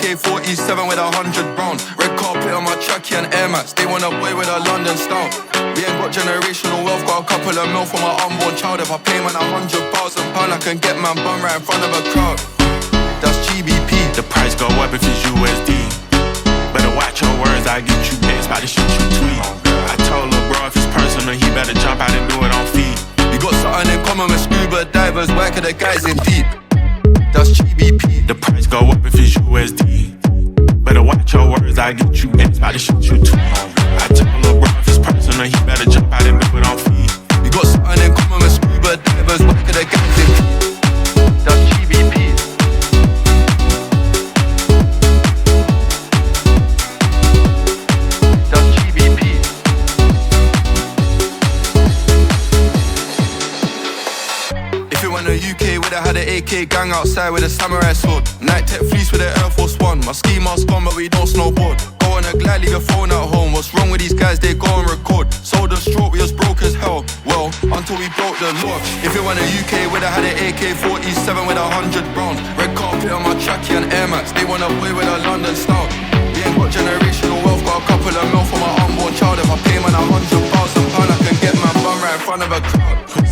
AK-47 with 100 rounds. Red carpet on my trackie and Air Max. They want a boy with a London style. We ain't got generational wealth, got a couple of mil for my unborn child. If I pay man £100,000, I can get man bum right in front of a crowd. That's GBP. The price go up if it's USD. Better watch your words, I get you next by the shit you tweet. I told lil' bro if it's personal, he better jump out and do it on feet. We got something in common with scuba divers, working the guys in deep. That's GBP. The price go up if it's USD. Better watch your words, I get you next by the shit you tweet. I told lil' bro if it's personal, he better jump out and do it on feet. We got something in common with scuba divers, working the guys in deep. That's GBP. The UK with I had an AK gang outside with a samurai sword. Night tech fleece with an Air Force One. My ski mask gone but we don't snowboard. Go on a glide, leave your phone at home. What's wrong with these guys, they go and record. Sold a stroke, we was broke as hell. Well, until we broke the law. If it went a UK with I had an AK-47 with 100 rounds. Red carpet on my trackie and Air Max. They want a boy with a London style. We ain't got generational wealth, got a couple of mil for my unborn child. If I pay man £100,000, I can get my bum right in front of a crowd.